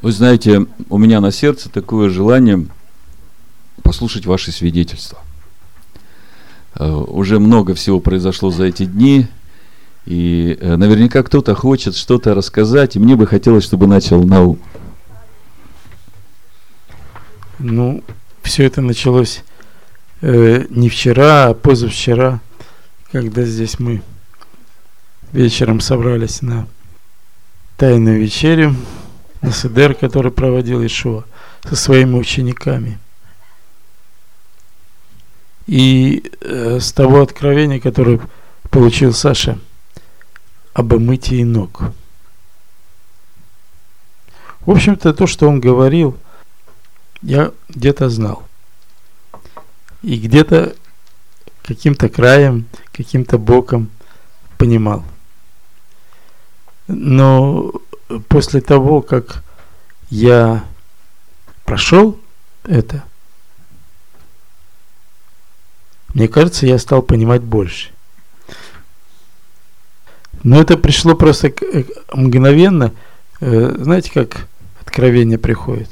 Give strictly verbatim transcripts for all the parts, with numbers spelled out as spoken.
Вы знаете, у меня на сердце такое желание послушать ваши свидетельства. Уже много всего произошло за эти дни, и наверняка кто-то хочет что-то рассказать, и мне бы хотелось, чтобы начал Наум. Ну, все это началось э, не вчера, а позавчера, когда здесь мы вечером собрались на тайную вечерю, на седер, который проводил Иешуа со своими учениками. И э, с того откровения, которое получил Саша об омытии ног. В общем-то, то, что он говорил, я где-то знал. И где-то каким-то краем, каким-то боком понимал. Но после того, как я прошел это, мне кажется, я стал понимать больше. Но это пришло просто мгновенно. Знаете, как откровение приходит?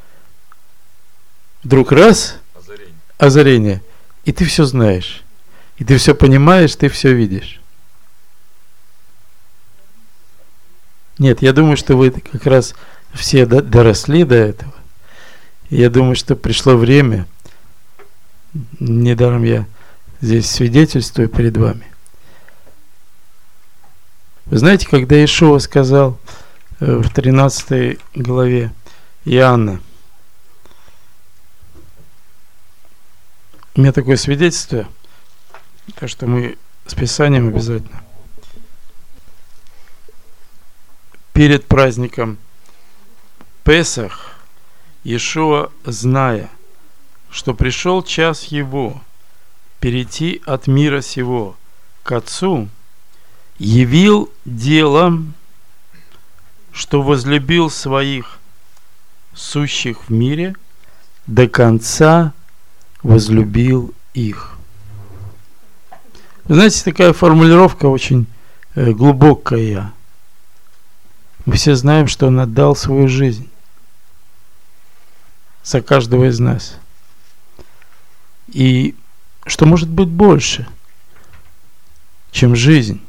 Вдруг раз, озарение. озарение, и ты все знаешь. И ты все понимаешь, ты все видишь. Нет, я думаю, что вы как раз все доросли до этого. И я думаю, что пришло время, недаром я здесь свидетельствую перед вами. Вы знаете, когда Иешуа сказал в тринадцатой главе Иоанна, у меня такое свидетельство, так что мы с Писанием обязательно. Перед праздником Песах Иешуа, зная, что пришел час его перейти от мира сего к Отцу, явил делом, что возлюбил своих сущих в мире, до конца возлюбил их. Вы знаете, такая формулировка очень э, глубокая. Мы все знаем, что Он отдал свою жизнь за каждого из нас. И что может быть больше, чем жизнь?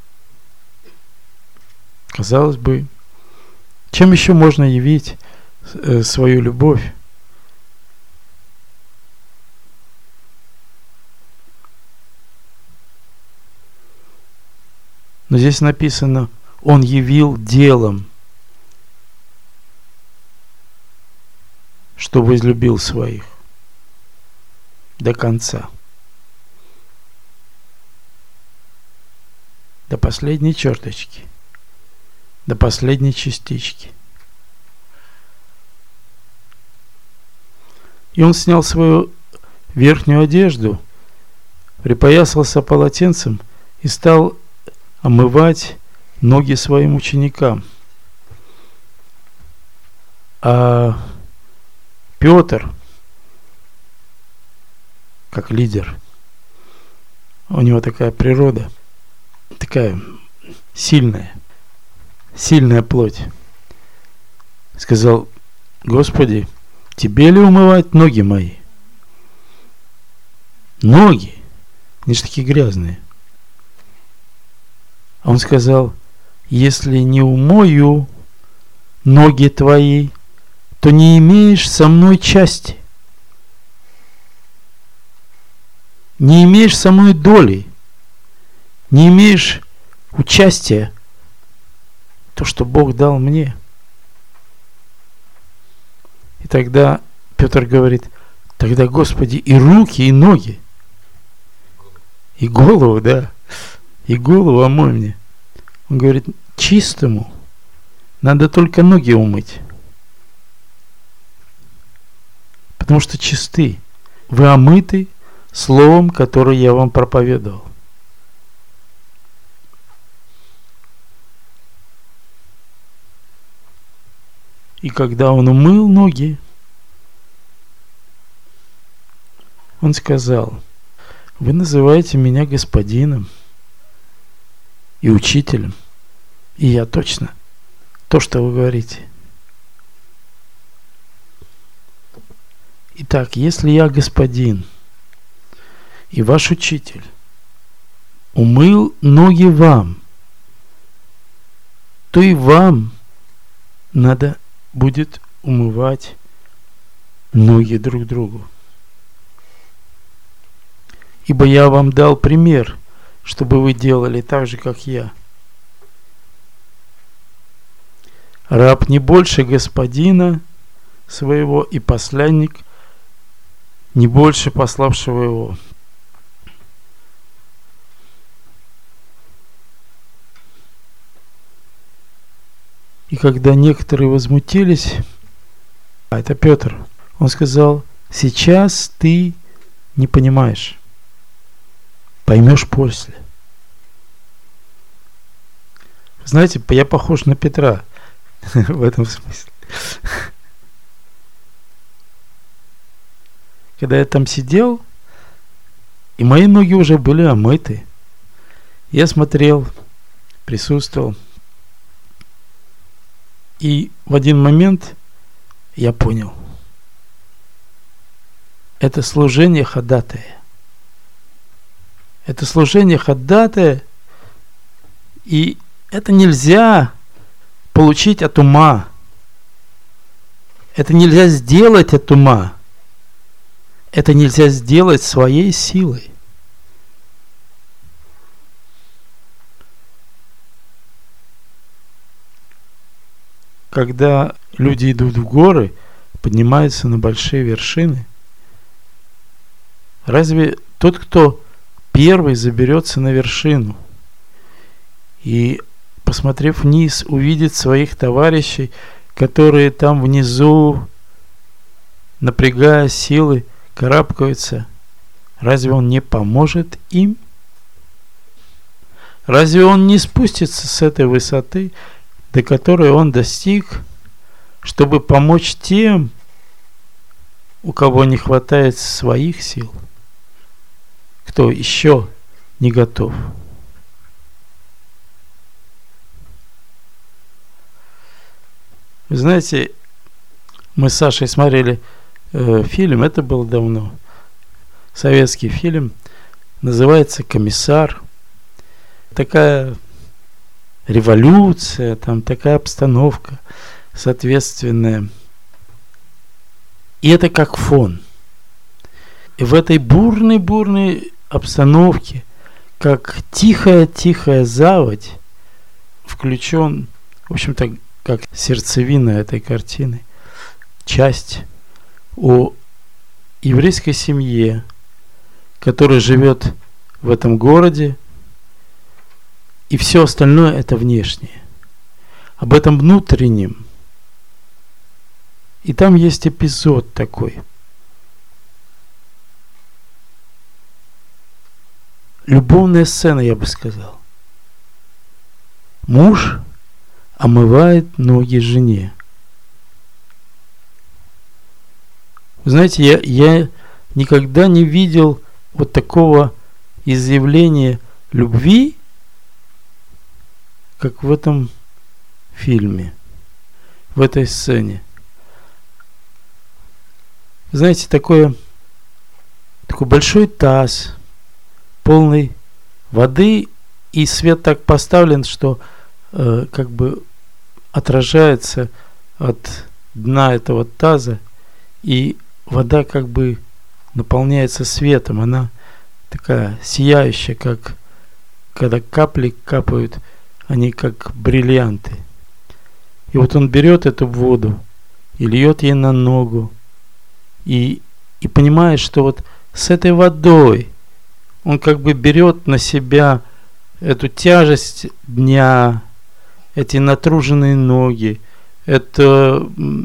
Казалось бы, чем еще можно явить э, свою любовь? Но здесь написано: Он явил делом, что возлюбил своих до конца, до последней черточки, до последней частички. И Он снял свою верхнюю одежду, припоясался полотенцем и стал омывать ноги своим ученикам. А Петр, как лидер, у него такая природа, такая сильная, сильная плоть, сказал: Господи, Тебе ли умывать ноги мои? Ноги, они же такие грязные. А Он сказал: если не умою ноги твои, то не имеешь со мной части. Не имеешь со мной доли. Не имеешь участия в том, что Бог дал мне. И тогда Петр говорит: тогда, Господи, и руки, и ноги, и голову, да, и голову омой мне. Он говорит: чистому надо только ноги умыть, потому что чисты. Вы омыты словом, которое я вам проповедовал. И когда Он умыл ноги, Он сказал: вы называете меня господином и учителем, и я точно то, что вы говорите. Итак, если я господин и ваш учитель умыл ноги вам, то и вам надо будет умывать ноги друг другу. Ибо я вам дал пример, чтобы вы делали так же, как я. Раб не больше господина своего, и посланник не больше пославшего его. И когда некоторые возмутились, а это Петр, он сказал: сейчас ты не понимаешь, поймешь после. Знаете, я похож на Петра в этом смысле. Когда я там сидел, и мои ноги уже были омыты, я смотрел, присутствовал, и в один момент я понял: это служение ходатая. Это служение ходатая, и это нельзя получить от ума. Это нельзя сделать от ума. Это нельзя сделать своей силой. Когда люди идут в горы, поднимаются на большие вершины, разве тот, кто первый заберется на вершину и, посмотрев вниз, увидит своих товарищей, которые там внизу, напрягая силы, карабкаются, разве он не поможет им? Разве он не спустится с этой высоты, до которой он достиг, чтобы помочь тем, у кого не хватает своих сил, кто еще не готов? Вы знаете, мы с Сашей смотрели э, фильм, это было давно, советский фильм, называется «Комиссар». Такая революция, там такая обстановка соответственная. И это как фон. И в этой бурной-бурной обстановке, как тихая-тихая заводь, включен, в общем-то, как сердцевина этой картины, часть о еврейской семье, которая живет в этом городе, и все остальное это внешнее. Об этом внутреннем. И там есть эпизод такой. Любовная сцена, я бы сказал. Муж омывает ноги жене. Вы знаете, я, я никогда не видел вот такого изъявления любви, как в этом фильме, в этой сцене. Знаете, такое, такой большой таз, полный воды, и свет так поставлен, что э, как бы отражается от дна этого таза, и вода как бы наполняется светом. Она такая сияющая, как когда капли капают, они как бриллианты. И вот он берет эту воду и льет ей на ногу, и, и понимает, что вот с этой водой он как бы берет на себя эту тяжесть дня, эти натруженные ноги, это,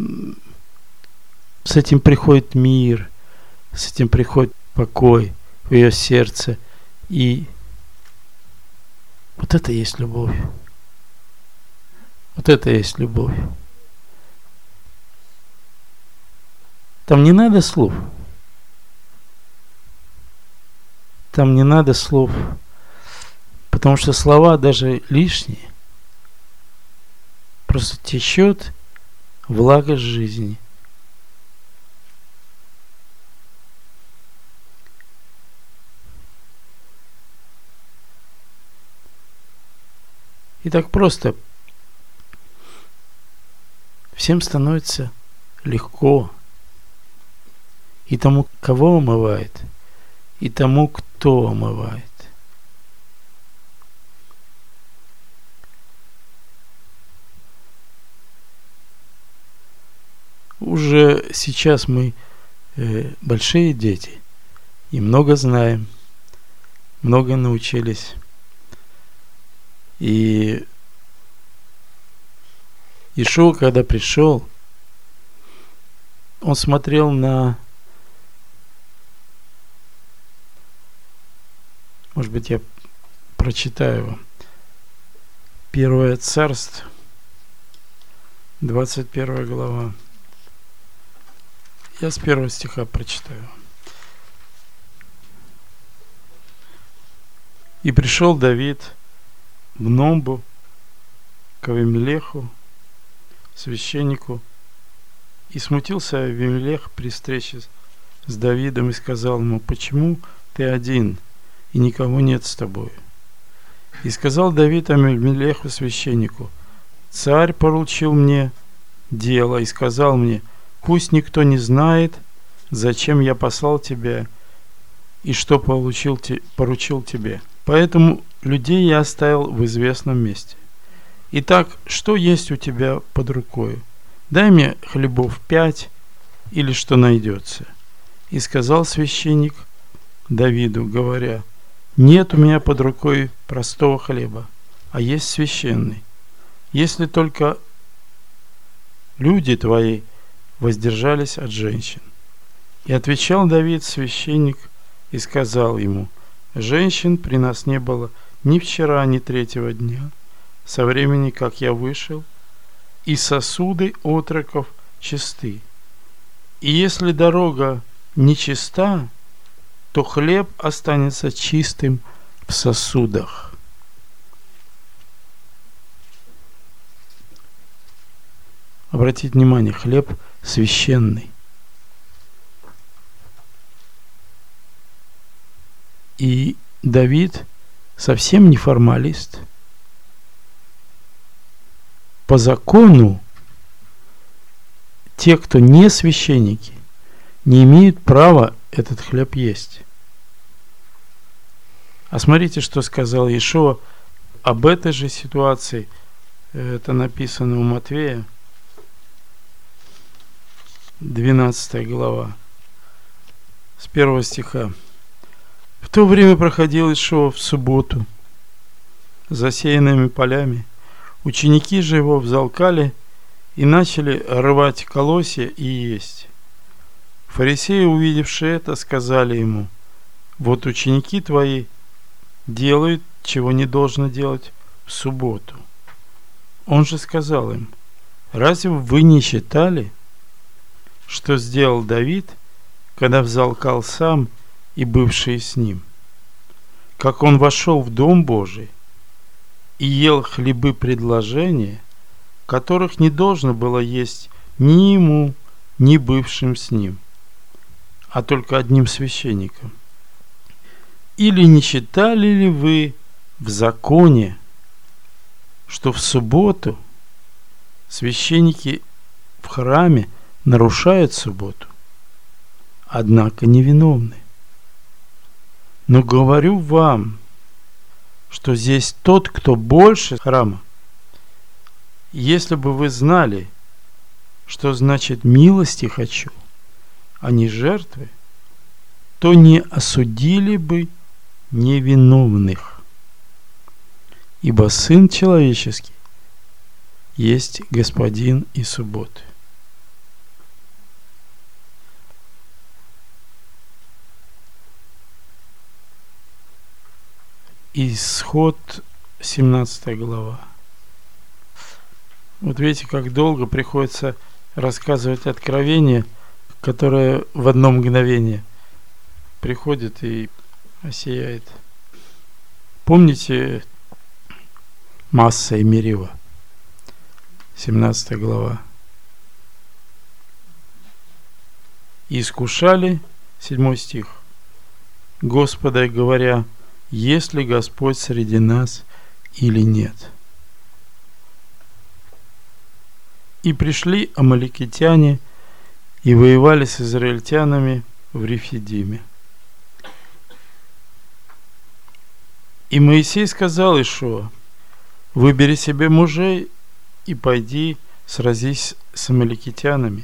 с этим приходит мир, с этим приходит покой в ее сердце. И вот это и есть любовь. Вот это и есть любовь. Там не надо слов. Там не надо слов. Потому что слова даже лишние. Просто течет влага жизни. И так просто всем становится легко. И тому, кого омывает, и тому, кто омывает. Уже сейчас мы э, большие дети и много знаем, много научились. И Иешуа, когда пришел, он смотрел на, может быть, я прочитаю вам, Первое Царство, двадцать первая глава. Я с первого стиха прочитаю. «И пришел Давид в Номбу к Авимелеху, священнику, и смутился Авимелех при встрече с Давидом и сказал ему: почему ты один, и никого нет с тобой? И сказал Давид Авимелеху, священнику: царь поручил мне дело и сказал мне: пусть никто не знает, зачем я послал тебя и что получил, поручил тебе. Поэтому людей я оставил в известном месте. Итак, что есть у тебя под рукой? Дай мне хлебов пять, или что найдется. И сказал священник Давиду, говоря: нет у меня под рукой простого хлеба, а есть священный. Если только люди твои воздержались от женщин. И отвечал Давид священник и сказал ему: женщин при нас не было ни вчера, ни третьего дня, со времени, как я вышел, и сосуды отроков чисты. И если дорога нечиста, то хлеб останется чистым в сосудах. Обратите внимание, хлеб священный. И Давид совсем не формалист. По закону те, кто не священники, не имеют права этот хлеб есть. А смотрите, что сказал Иешуа об этой же ситуации. Это написано у Матвея, двенадцатая глава, с первого стиха. В то время проходил Иешуа в субботу засеянными полями. Ученики же его взалкали и начали рвать колосья и есть. Фарисеи, увидевшие это, сказали ему: вот ученики твои делают, чего не должно делать в субботу. Он же сказал им: разве вы не считали, что сделал Давид, когда взалкал сам и бывшие с ним? Как он вошел в Дом Божий и ел хлебы предложения, которых не должно было есть ни ему, ни бывшим с ним, а только одним священником. Или не читали ли вы в законе, что в субботу священники в храме нарушают субботу, однако невиновны? Но говорю вам, что здесь тот, кто больше храма. Если бы вы знали, что значит милости хочу, а не жертвы, то не осудили бы невиновных. Ибо Сын Человеческий есть Господин и субботы. Исход, семнадцатая глава. Вот видите, как долго приходится рассказывать откровение, которое в одно мгновение приходит и осияет. Помните Масса и Мерива? семнадцатая глава. И искушали, седьмой стих, Господа, говоря: есть ли Господь среди нас или нет? И пришли амаликитяне и воевали с израильтянами в Рефидиме. И Моисей сказал Иешуа: выбери себе мужей и пойди сразись с амаликитянами.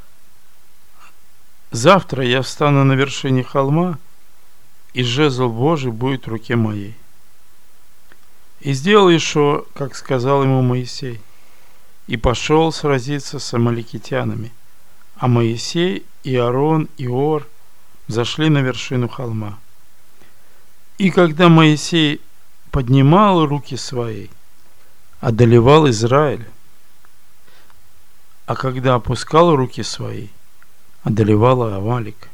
Завтра я встану на вершине холма, и жезл Божий будет в руке моей. И сделал Иешуа, как сказал ему Моисей, и пошел сразиться с амаликитянами. А Моисей и Аарон и Ор зашли на вершину холма. И когда Моисей поднимал руки свои, одолевал Израиль, а когда опускал руки свои, одолевала Амалик.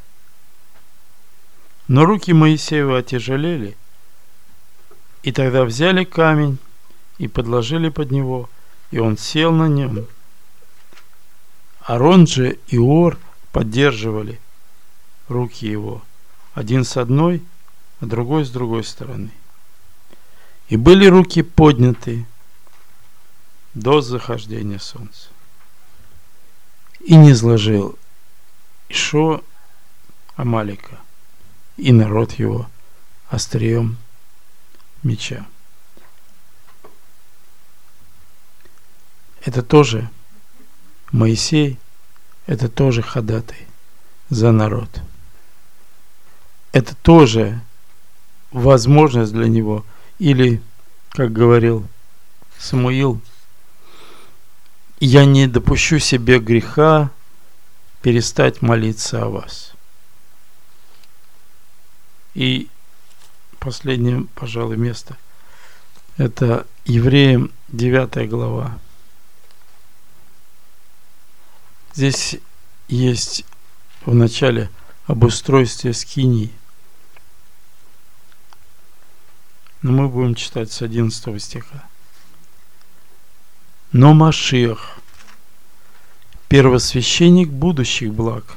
Но руки Моисеева отяжелели, и тогда взяли камень и подложили под него, и он сел на нем. Аарон же и Ор поддерживали руки его, один с одной, а другой с другой стороны. И были руки подняты до захождения солнца. И не сложил Иешуа Амалика и народ его острием меча. Это тоже Моисей, это тоже ходатай за народ. Это тоже возможность для него, или, как говорил Самуил, я не допущу себе греха перестать молиться о вас. И последнее, пожалуй, место — это Евреям девятая глава. Здесь есть в начале об устройстве скинии. Но мы будем читать с одиннадцатого стиха. Но Машиах, первосвященник будущих благ,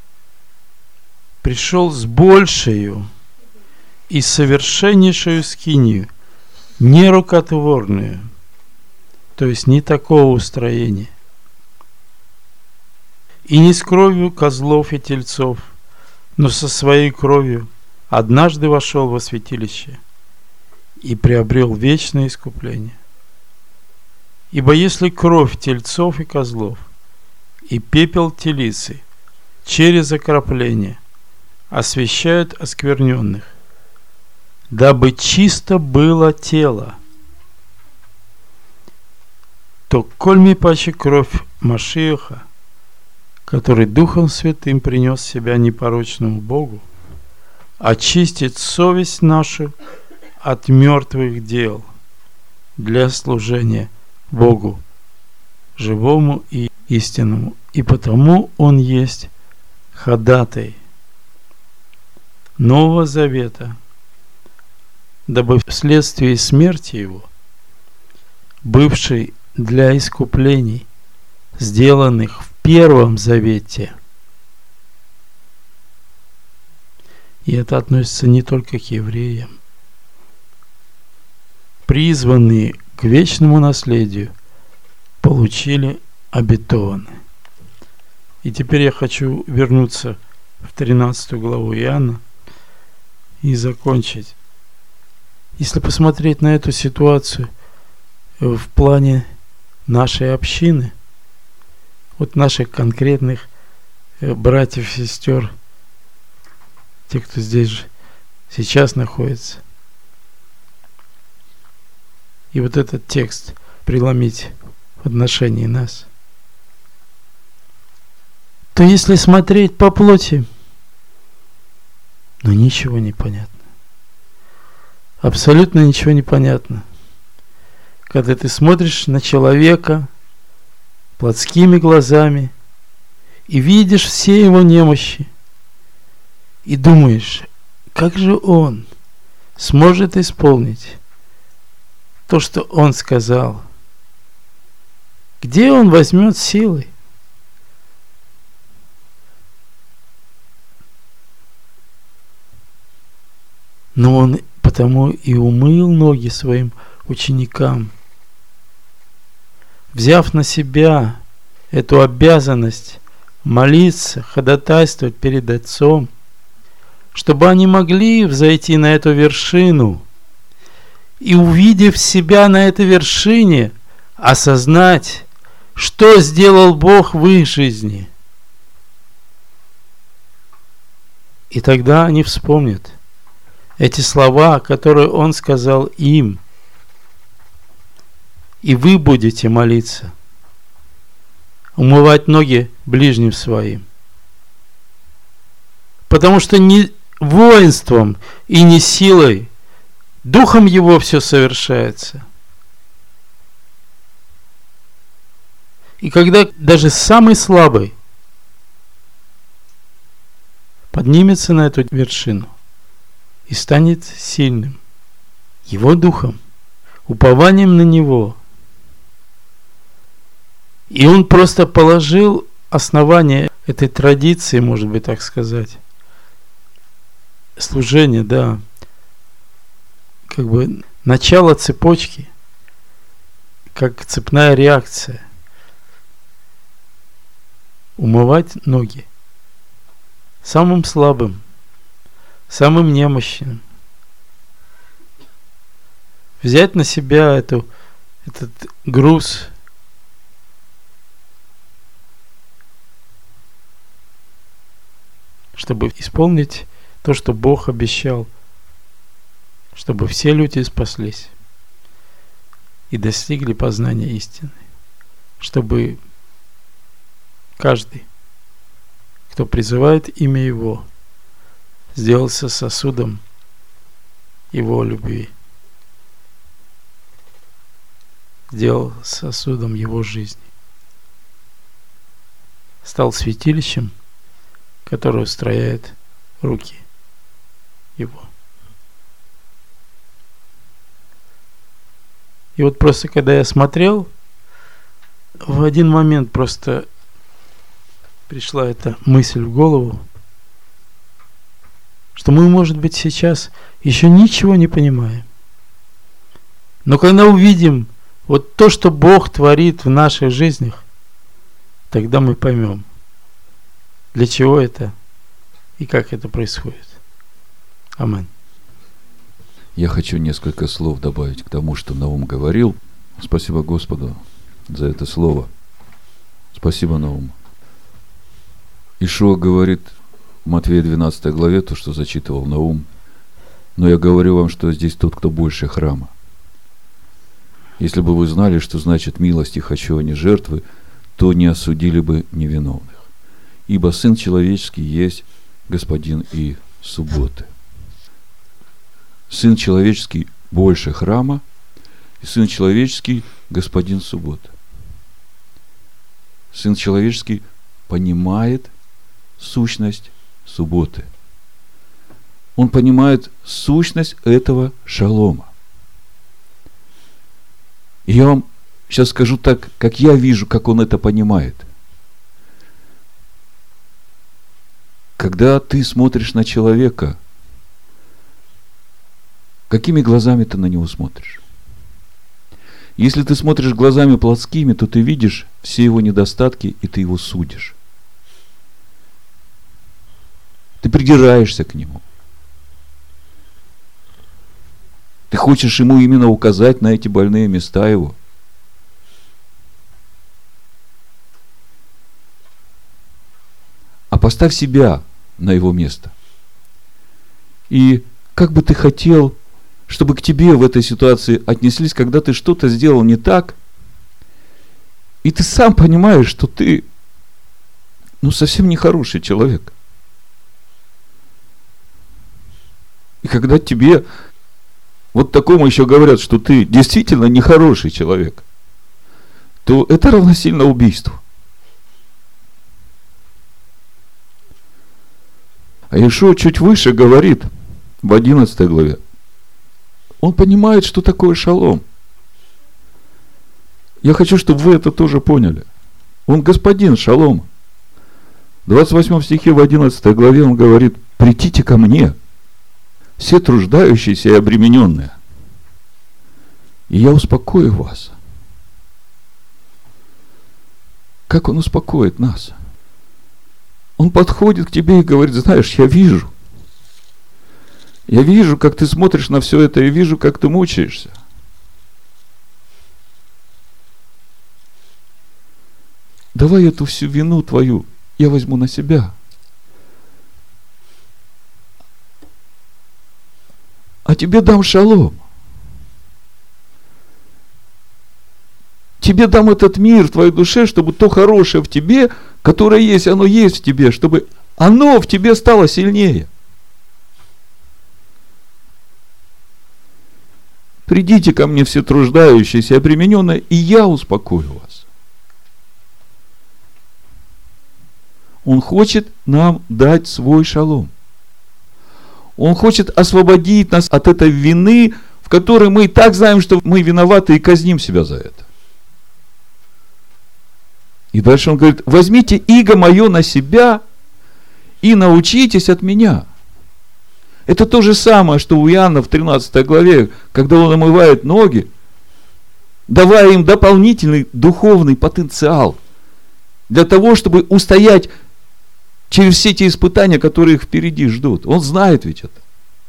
пришел с большею и совершеннейшую скинию, не рукотворную, то есть не такого устроения, и не с кровью козлов и тельцов, но со своей кровью однажды вошел во святилище и приобрел вечное искупление. Ибо если кровь тельцов и козлов и пепел телицы через окропление освящают оскверненных, дабы чисто было тело, то кольми паче кровь Машиаха, который Духом Святым принес себя непорочному Богу, очистит совесть нашу от мертвых дел для служения Богу, живому и истинному. И потому Он есть ходатай Нового Завета, дабы вследствие смерти Его, бывший для искуплений, сделанных в Первом Завете, и это относится не только к евреям, призванные к вечному наследию, получили обетованное. И теперь я хочу вернуться в тринадцатую главу Иоанна и закончить. Если посмотреть на эту ситуацию в плане нашей общины, вот наших конкретных братьев и сестер, те, кто здесь же сейчас находится, и вот этот текст преломить в отношении нас, то если смотреть по плоти, ну ничего не понятно. Абсолютно ничего не понятно. Когда ты смотришь на человека плотскими глазами и видишь все его немощи, и думаешь, как же он сможет исполнить то, что он сказал? Где он возьмет силы? Но он потому и умыл ноги своим ученикам, взяв на себя эту обязанность молиться, ходатайствовать перед Отцом, чтобы они могли взойти на эту вершину и, увидев себя на этой вершине, осознать, что сделал Бог в их жизни. И тогда они вспомнят эти слова, которые Он сказал им. И вы будете молиться, умывать ноги ближним своим. Потому что не воинством и не силой, Духом Его все совершается. И когда даже самый слабый поднимется на эту вершину и станет сильным Его Духом, упованием на Него, и Он просто положил основание этой традиции, может быть, так сказать, служения, да, как бы начало цепочки, как цепная реакция. Умывать ноги самым слабым, самым немощным. Взять на себя эту, этот груз, чтобы исполнить то, что Бог обещал, чтобы все люди спаслись и достигли познания истины, чтобы каждый, кто призывает имя Его, сделался сосудом Его любви, сделал сосудом Его жизни, стал святилищем, которое устрояет руки Его. И вот просто когда я смотрел, в один момент просто пришла эта мысль в голову, что мы, может быть, сейчас еще ничего не понимаем. Но когда увидим вот то, что Бог творит в наших жизнях, тогда мы поймем, для чего это и как это происходит. Аминь. Я хочу несколько слов добавить к тому, что Наум говорил. Спасибо Господу за это слово. Спасибо, Наум. Ишуа говорит в Матфея двенадцатой главе, то, что зачитывал Наум. Но я говорю вам, что здесь тот, кто больше храма. Если бы вы знали, что значит милость и хочу, а не жертвы, то не осудили бы невиновных. Ибо Сын Человеческий есть Господин и субботы. Сын Человеческий больше храма, и Сын Человеческий Господин субботы. Сын Человеческий понимает сущность субботы. Он понимает сущность этого шалома. И я вам сейчас скажу так, как я вижу, как он это понимает. Когда ты смотришь на человека, какими глазами ты на него смотришь? Если ты смотришь глазами плотскими, то ты видишь все его недостатки, и ты его судишь. Ты придираешься к нему. Ты хочешь ему именно указать на эти больные места его. А поставь себя на его место. И как бы ты хотел, чтобы к тебе в этой ситуации отнеслись, когда ты что-то сделал не так, и ты сам понимаешь, что ты, ну, совсем не хороший человек. И когда тебе вот такому еще говорят, что ты действительно нехороший человек, то это равносильно убийству. А Иешуа чуть выше говорит в одиннадцатой главе. Он понимает, что такое шалом. Я хочу, чтобы вы это тоже поняли. Он господин шалома. В двадцать восьмом стихе в одиннадцатой главе он говорит: «Придите ко мне, все труждающиеся и обремененные, и я успокою вас». как Он успокоит нас. Он подходит к тебе и говорит: знаешь, я вижу. Я вижу, как ты смотришь на все это, и вижу, как ты мучаешься. Давай эту всю вину твою я возьму на себя. А тебе дам шалом. Тебе дам этот мир в твоей душе, чтобы то хорошее в тебе, которое есть, оно есть в тебе, чтобы оно в тебе стало сильнее. Придите ко мне все труждающиеся и обремененные, и я успокою вас. Он хочет нам дать свой шалом. Он хочет освободить нас от этой вины, в которой мы и так знаем, что мы виноваты, и казним себя за это. И дальше он говорит: возьмите иго мое на себя и научитесь от меня. Это то же самое, что у Иоанна в тринадцатой главе, когда он омывает ноги, давая им дополнительный духовный потенциал для того, чтобы устоять через все те испытания, которые их впереди ждут. Он знает ведь это.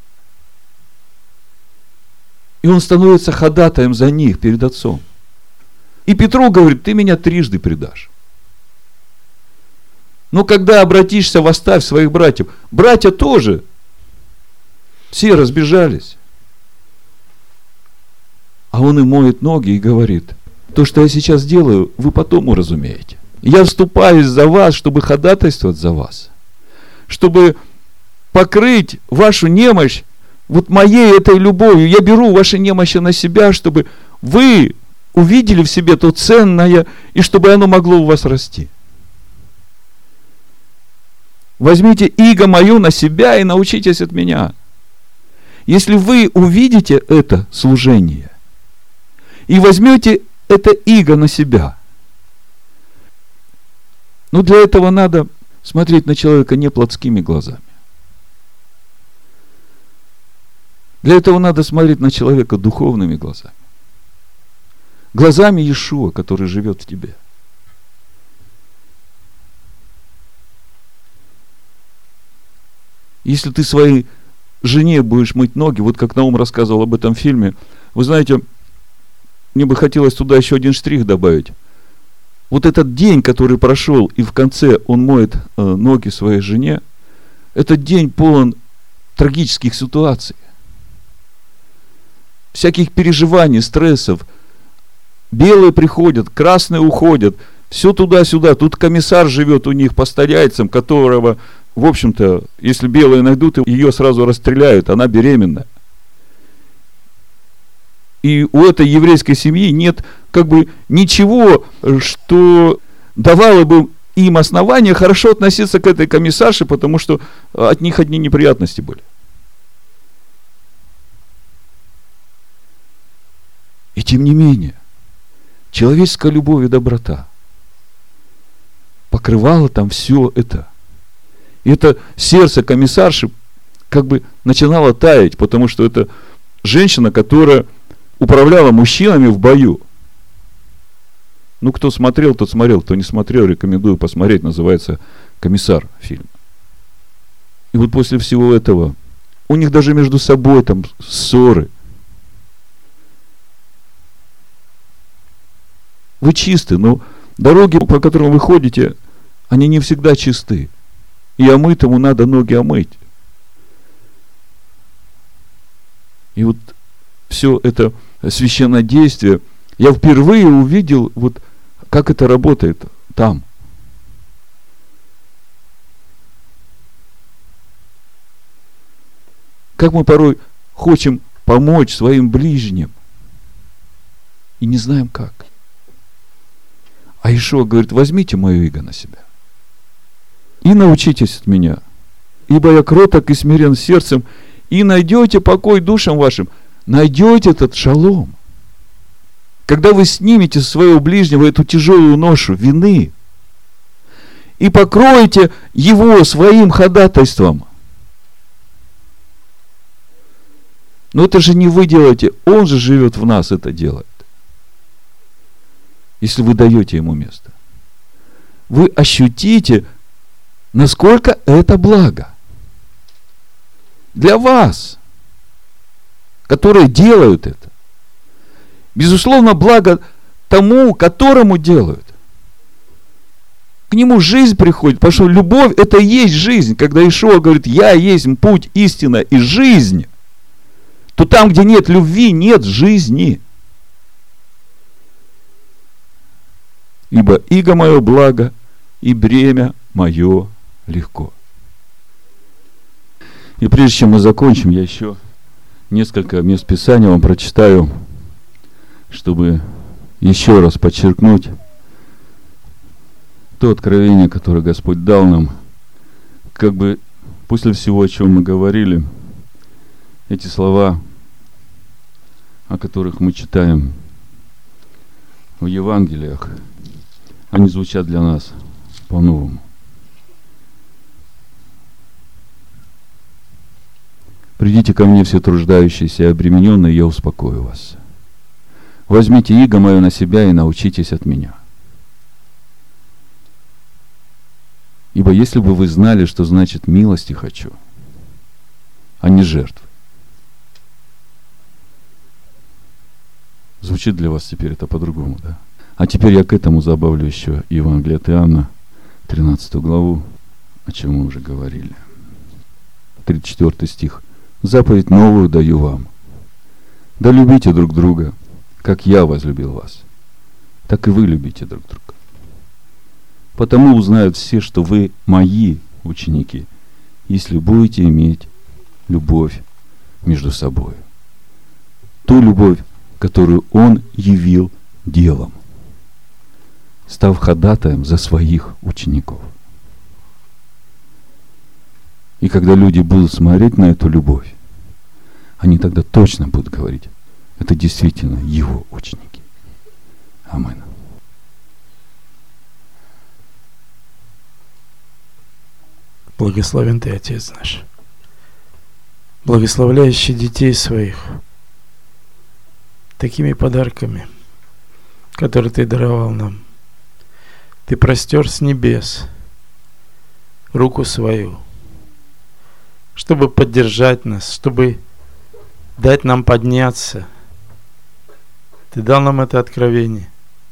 И он становится ходатаем за них перед Отцом. И Петру говорит: ты меня трижды предашь. Но когда обратишься, восставь своих братьев. Братья тоже все разбежались. А он им моет ноги и говорит: то, что я сейчас делаю, вы потом уразумеете. Я вступаюсь за вас, чтобы ходатайствовать за вас, чтобы покрыть вашу немощь вот моей этой любовью. Я беру ваши немощи на себя, чтобы вы увидели в себе то ценное, и чтобы оно могло у вас расти. Возьмите иго мое на себя и научитесь от меня. Если вы увидите это служение и возьмете это иго на себя, но для этого надо смотреть на человека не плотскими глазами. Для этого надо смотреть на человека духовными глазами. Глазами Иешуа, который живет в тебе. Если ты своей жене будешь мыть ноги, вот как Наум рассказывал об этом фильме, вы знаете, мне бы хотелось туда еще один штрих добавить. Вот этот день, который прошел, и в конце он моет э, ноги своей жене, этот день полон трагических ситуаций, всяких переживаний, стрессов. Белые приходят, красные уходят, все туда-сюда. Тут комиссар живет у них постояльцем, которого, в общем-то, если белые найдут, ее сразу расстреляют, она беременна. И у этой еврейской семьи нет как бы ничего, что давало бы им основания хорошо относиться к этой комиссарше, потому что от них одни неприятности были. И тем не менее, человеческая любовь и доброта покрывала там все это. И это сердце комиссарши как бы начинало таять, потому что это женщина, которая управляла мужчинами в бою. Ну, кто смотрел, тот смотрел, кто не смотрел, рекомендую посмотреть, называется «Комиссар» фильм. И вот после всего этого у них даже между собой там ссоры. Вы чисты, но дороги, по которым вы ходите, они не всегда чисты. И омытому надо ноги омыть. И вот все это священное действие, я впервые увидел, вот как это работает там. Как мы порой хотим помочь своим ближним и не знаем как. А Иешуа говорит: возьмите мое иго на себя и научитесь от меня, ибо я кроток и смирен сердцем, и найдете покой душам вашим. Найдете этот шалом. Когда вы снимете с своего ближнего эту тяжелую ношу вины и покроете его своим ходатайством. Но это же не вы делаете, он же живет в нас, это делает. Если вы даете ему место. вы ощутите, насколько это благо. Для вас, которые делают это. Безусловно, благо тому, которому делают. К нему жизнь приходит, потому что любовь – это и есть жизнь. Когда Иешуа говорит, я есть путь, истина и жизнь, то там, где нет любви, нет жизни. Ибо иго мое благо, и бремя мое легко. И прежде чем мы закончим, я еще несколько мест Писания вам прочитаю, чтобы еще раз подчеркнуть то откровение, которое Господь дал нам. Как бы после всего, о чем мы говорили, эти слова, о которых мы читаем в Евангелиях, они звучат для нас по-новому. Придите ко мне, все труждающиеся и обремененные, я успокою вас. Возьмите иго мое на себя и научитесь от меня. Ибо если бы вы знали, что значит милости хочу, а не жертвы. Звучит для вас теперь это по-другому, да? А теперь я к этому добавлю еще Евангелие от Иоанна, тринадцатую главу, о чем мы уже говорили. тридцать четвёртый стих. Заповедь новую даю вам. Да любите друг друга, как я возлюбил вас. Так и вы любите друг друга. Потому узнают все, что вы мои ученики, если будете иметь любовь между собой. Ту любовь, которую Он явил делом, став ходатаем за своих учеников. И когда люди будут смотреть на эту любовь, они тогда точно будут говорить, это действительно Его ученики. Аминь. Благословен Ты, Отец наш, благословляющий детей своих такими подарками, которые Ты даровал нам. Ты простер с небес руку свою, чтобы поддержать нас, чтобы дать нам подняться. Ты дал нам это откровение,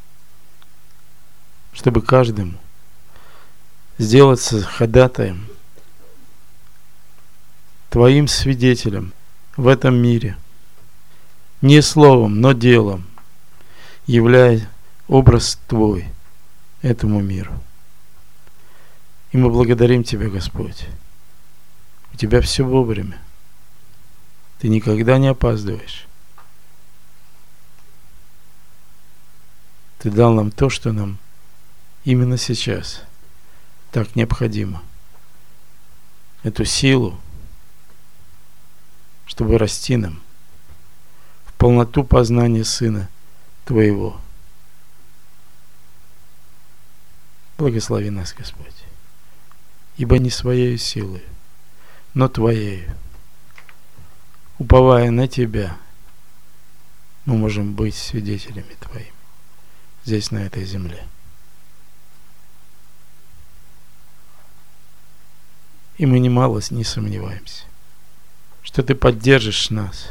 чтобы каждому сделаться ходатаем, Твоим свидетелем в этом мире, не словом, но делом, являя образ Твой этому миру. И мы благодарим Тебя, Господь. У Тебя все вовремя. Ты никогда не опаздываешь. Ты дал нам то, что нам именно сейчас так необходимо. Эту силу, чтобы расти нам в полноту познания Сына Твоего. Благослови нас, Господь, ибо не своей силой, но Твоей. Уповая на Тебя, мы можем быть свидетелями Твоими здесь, на этой земле. И мы немало не сомневаемся, что Ты поддержишь нас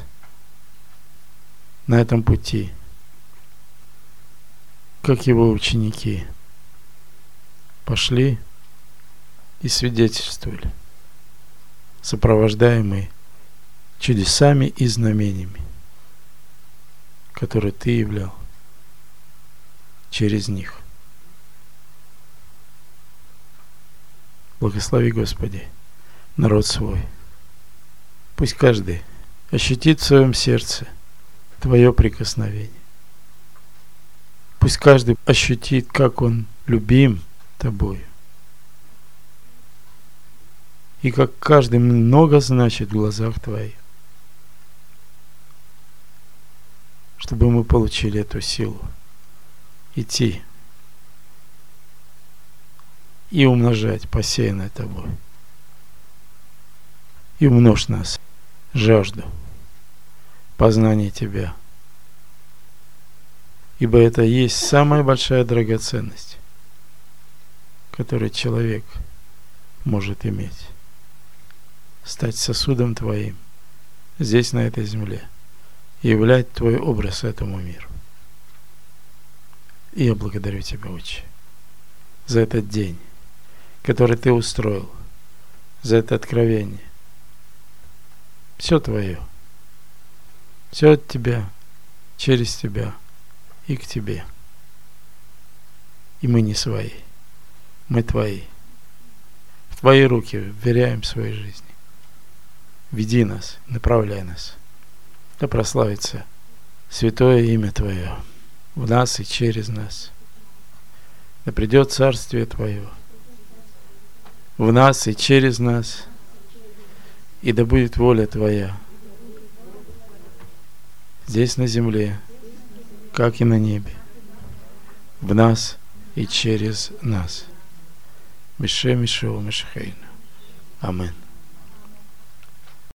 на этом пути, как Его ученики пошли и свидетельствовали, сопровождаемые чудесами и знамениями, которые Ты являл через них. Благослови, Господи, народ свой. Пусть каждый ощутит в своем сердце Твое прикосновение. Пусть каждый ощутит, как он любим Тобою. И как каждый много значит в глазах Твоих. Чтобы мы получили эту силу идти и умножать посеянное Тобой. И умножь нас жажду познания Тебя. Ибо это и есть самая большая драгоценность, который человек может иметь. Стать сосудом Твоим здесь, на этой земле, и являть Твой образ этому миру. И я благодарю Тебя, Отче, за этот день, который Ты устроил, за это откровение. Все Твое. Все от Тебя, через Тебя и к Тебе. И мы не свои, мы Твои. В Твои руки вверяем своей жизни. Веди нас, направляй нас. Да прославится святое имя Твое в нас и через нас. Да придет Царствие Твое в нас и через нас, и да будет воля Твоя здесь на земле, как и на небе, в нас и через нас. Бешем Ишуа Машихейну. Амин.